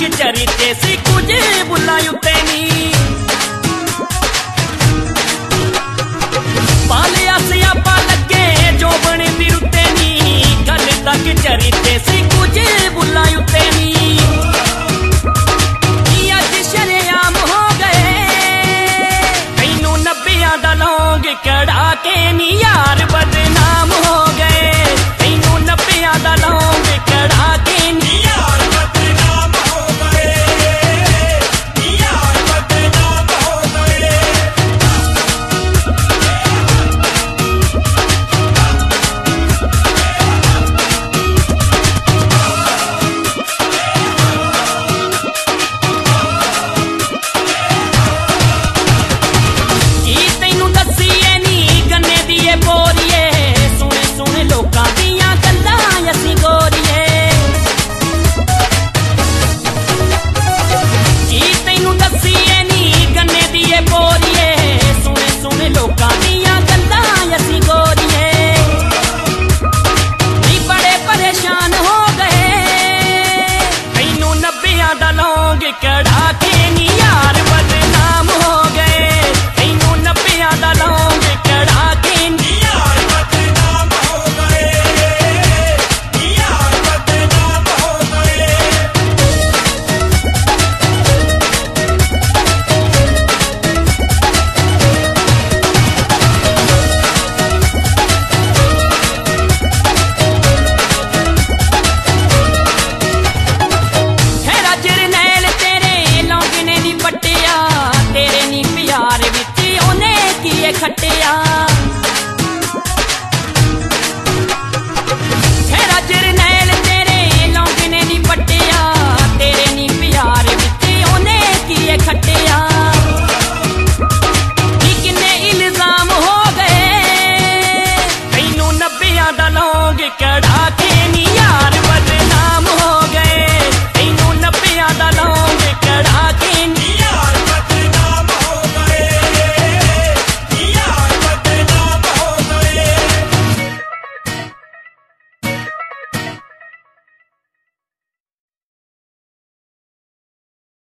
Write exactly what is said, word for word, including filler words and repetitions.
कि चरिते सी कुछ बुला उत्ते नी पालिया सियापा लगे जो बने भी उत्ते नी गल तक चरिते सी कुछ बुला उत्ते नी अज शरेआम हो गए तैनू नब्बियां दा लौंग कड़ा के नी यार बदनाम हो गए तैनू नब्बियां दा लौंग कड़ा के नी यार बदनाम हो गए यार बदनाम हो गए की तैनू दसीए नी गन्ने दी ए बोरिए सुने सुने लोकां दियां गल्लां असीं गोरिए की तैनू दसीए नी गन्ने दी ए बोरिए सुने सुने लोकां दियां गल्लां असीं गोरिए नी बड़े परेशान हो गए तैनू नब्बियां दा लौंग कड़ा